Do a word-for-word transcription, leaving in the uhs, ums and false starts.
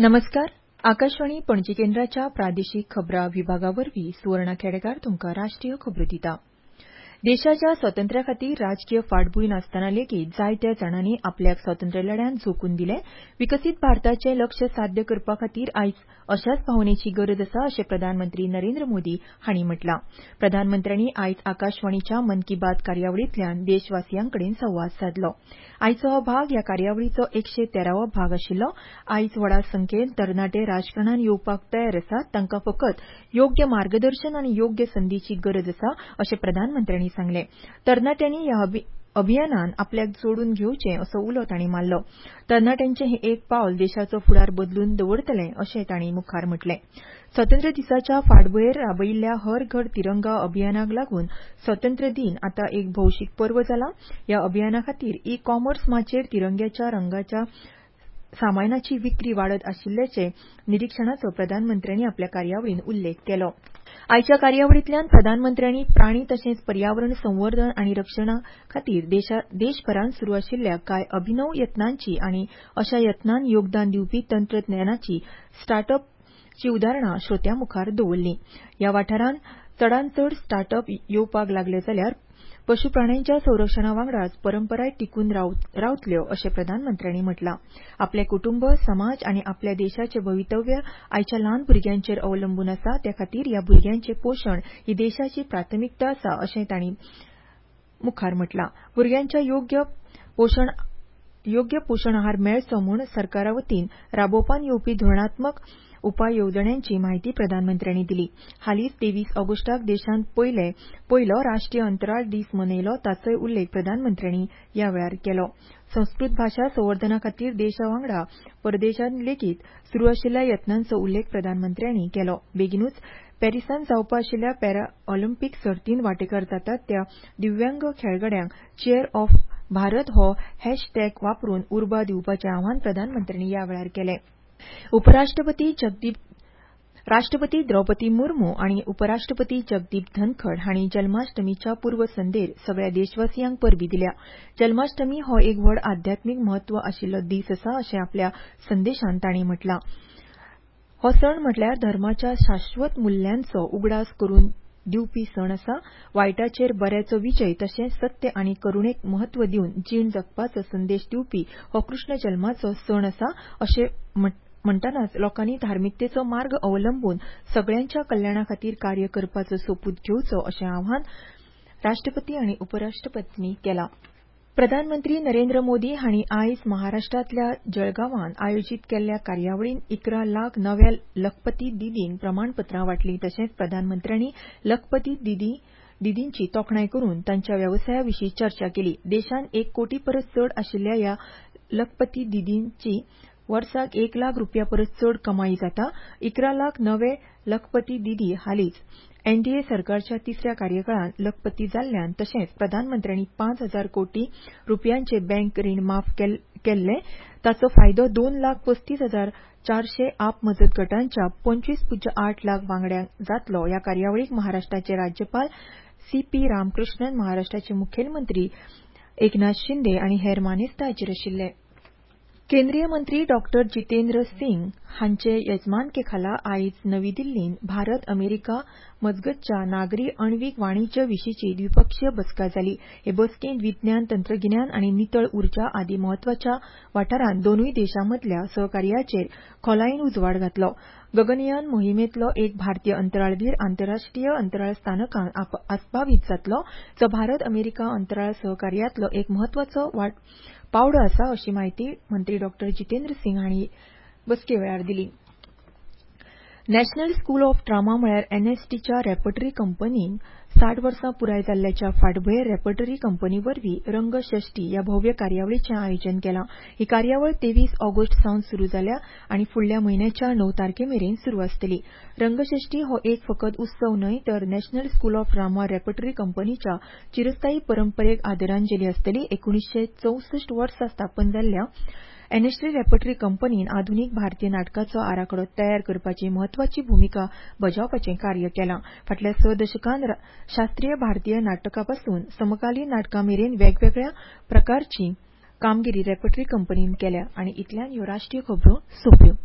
नमस्कार. आकाशवाणी पणजी केंद्राच्या प्रादेशीक खबरां विभागावरवीं सुवर्णा खेडेकार तुमकां राष्ट्रीय खबरो दिता. देशाच्या स्वातंत्र्या खातीर राजकीय फाटभूंय नासतना लेगीत जायत्या जाणांनी आपल्याक स्वातंत्र्य लढ्यांत झोकून दिलें. विकसीत भारताचें लक्ष्य साध्य करपा खातीर आयज अशाच भावनेची गरज आसा अशें प्रधानमंत्री नरेंद्र मोदी हांणी म्हटलां. प्रधानमंत्र्यांनी आयज आकाशवाणीच्या मन की बात कार्यावळींतल्यान देशवासियांकडेन संवाद सादलो. आयचो हो भाग ह्या कार्यावळीचो एकशे तेरावो भाग आशिल्लो. आयज व्हड संख्येन तरणाटे राजकारणांत येवपाक तयार आसात. तांकां फकत योग्य मार्गदर्शन आनी योग्य संदीची गरज आसा अशें प्रधानमंत्र्यांनी सांगलें. तरणाट्यांनी ह्या अभियानान आपल्याक जोडून घेवचें असो उलो तांणी मारलो. तरणाट्यांचें हें एक पावल देशाचो फुडार बदलून दवरतलें अशें तांणी मुखार म्हटलें. स्वातंत्र्य दिसाच्या फाटभुंयेर राबयिल्ल्या हर घर तिरंगा अभियानाक लागून स्वातंत्र्य दिन आतां एक भौशीक पर्व जाला. ह्या अभियाना खातीर ई कॉमर्स माचेर तिरंग्याच्या रंगाच्या सामानाची विक्री वाडत आशिल्ल्याचे निरीक्षणाचो प्रधानमंत्र्यांनी आपल्या कार्यावळींत उल्लेख केलो. आयच्या कार्यावळींतल्यान प्रधानमंत्र्यांनी प्राणी तशेंच पर्यावरण संवर्धन आनी रक्षणा खातीर देशभरांत सुरू आशिल्ल्या कांय अभिनव यत्नांची आनी अशा यत्नांत योगदान दिवपी तंत्रज्ञानाची स्टार्टअपची उदाहरणां श्रोत्यां मुखार दवरलीं. ह्या वाठारांत चडांत चड स्टार्टअप येवपाक लागले जाल्यार पशुप्राण्यांच्या संरक्षणा वांगडाच परंपराय टिकून रावतल्यो अशें प्रधानमंत्र्यांनी म्हटलां. आपलें कुटुंब, समाज आनी आपल्या देशाचें भवितव्य आयच्या ल्हान भुरग्यांचेर अवलंबून आसा. त्या खातीर ह्या भुरग्यांचें पोशण ही देशाची प्राथमिकता आसा अशें तांणी मुखार म्हटलां. भुरग्यांच्या योग्य पोशण योग्य पोशण आहार मेळचो म्हूण सरकारा वतीन राबोवपान येवपी धोरणात्मक उपाय येवजण्यांची म्हायती प्रधानमंत्र्यांनी दिली. हालींच तेवीस ऑगस्टाक देशांत पयले पयलो राष्ट्रीय अंतराळ दीस मनयलो ताचोय उल्लेख प्रधानमंत्र्यांनी ह्या वेळार केलो. संस्कृत भाशा संवर्धना खातीर देशा वांगडा परदेशांत लेगीत सुरू आशिल्ल्या यत्नांचो उल्लेख प्रधानमंत्र्यांनी केलो. बेगीनूच पॅरिसांत जावपा आशिल्ल्या पॅरा ऑलिंपिक सर्तींत वांटेकार जातात त्या दिव्यांग खेळगड्यांक चेअर ऑफ भारत हो हॅशटॅग वापरून उर्बा दिवपाचें आवाहन प्रधानमंत्र्यांनी ह्या वेळार केलें. उपराष्ट्रपती जगदीप राष्ट्रपती द्रौपदी मुर्मू आनी उपराष्ट्रपती जगदीप धनखड हांणी जन्माष्टमीच्या पूर्व संदेर सगळ्या देशवासियांक परबीं दिल्या. जन्माष्टमी हो एक व्हड आध्यात्मीक म्हत्व आशिल्लो दीस आसा अशें आपल्या संदेशांत तांणी म्हटलां. हो सण म्हटल्यार धर्माच्या शाश्वत मुल्यांचो उगडास करून दिवपी सण आसा. वायटाचेर बऱ्याचो विजय तशेंच सत्य आनी करुणेक म्हत्व दिवन जीण जगपाचो संदेश दिवपी हो कृष्ण जल्माचो सण आसा अशें म्हणटनाच लोकांनी धार्मिकतेचो मार्ग अवलंबून सगळ्यांच्या कल्याणा खातीर कार्य करपाचो सोपूत घेवचो अशें आवाहन राष्ट्रपती आनी उपराष्ट्रपतींनी केलां. प्रधानमंत्री नरेंद्र मोदी हांणी आयज महाराष्ट्रांतल्या जळगांवांत आयोजीत केल्ल्या कार्यावळींत इकरा लाख नव्या लखपती दिदींक प्रमाणपत्रां वांटलीं. तशेंच प्रधानमंत्र्यांनी लखपती दिदी दिदींची तोखणाय करून तांच्या वेवसाया विशीं चर्चा केली. देशांत एक कोटी परस चड आशिल्ल्या ह्या लखपती दिदींची वर्साक एक लाख रुपया परस चड कमाई जाता. इकरा लाख नवे लखपती दिदी हालींच एनडीए सरकारच्या तिसऱ्या कार्यकाळांत लखपती जाल्ल्यान तशेंच प्रधानमंत्र्यांनी पांच हजार कोटी रुपयांचे बँक रीण माफ केल्ले. ताचो फायदो दोन लाख पस्तीस हजार चारशे आप मजत गटांच्या पंचवीस पुज्य आठ लाख वांगड्यांक जातलो. ह्या कार्यावळीक महाराष्ट्राचे राज्यपाल सी पी रामकृष्णन, महाराष्ट्राचे मुखेलमंत्री एकनाथ शिंदे आनी हेर मानेस्तां हाजीर आशिल्ले. केंद्रीय मंत्री डॉक्टर जितेंद्र सिंग हांचे येजमानके खाला आयज नवी दिल्लींत भारत अमेरिका मजगतच्या नागरी अण्वीक वाणिज्य विशींची द्विपक्षीय बसका जाली. हे बसकेंत विज्ञान तंत्रगिन्यान आनी नितळ उर्जा आदी म्हत्वाच्या वाठारांत दोनूय देशांमदल्या सहकार्याचेर खोलायेन उजवाड घातलो. गगनयान मोहिमेंतलो एक भारतीय अंतराळवीर आंतरराष्ट्रीय अंतराळ स्थानकांत आस्पावीत जातलो, जो भारत अमेरिका अंतराळ सहकार्यांतलो एक म्हत्वाचो पावडो आसा अशी माहिती मंत्री डॉक्टर जितेंद्र सिंग हांणी बसके वेळार दिली. नॅशनल स्कूल ऑफ ड्रामा म्हळ्यार एनएसडीच्या रॅपर्टरी कंपनीन साठ वर्सां पुराय जाल्ल्याच्या फाटभुंयेर रॅपर्टरी कंपनी वरवीं रंगषष्ठी ह्या भव्य कार्यावळीचें आयोजन केलां. ही कार्यावळ तेवीस ऑगस्ट सावन सुरू जाल्या आनी फुडल्या म्हयन्याच्या णव तारखे मेरेन सुरू आसतली. रंगषष्ठी हो एक फकत उत्सव न्हय तर National School of Drama Repertory कंपनीच्या चिरस्थायी परंपरेक आदरांजली आसतली. एकुणीशे चौसष्ट वर्सा स्थापन जाल्ल्या एनएसडी रॅपर्टरी कंपनीन आधुनीक भारतीय नाटकाचो आराखडो तयार करपाची म्हत्वाची भूमिका बजावपाचें कार्य केलां. फाटल्या स दशकांत शास्त्रीय भारतीय नाटकापासून समकालीन नाटकां मेरेन वेगवेगळ्या प्रकारची कामगिरी रॅपर्टरी कंपनीन केल्या. आनी इतल्यान ह्यो राष्ट्रीय खबरो सोंपल्यो.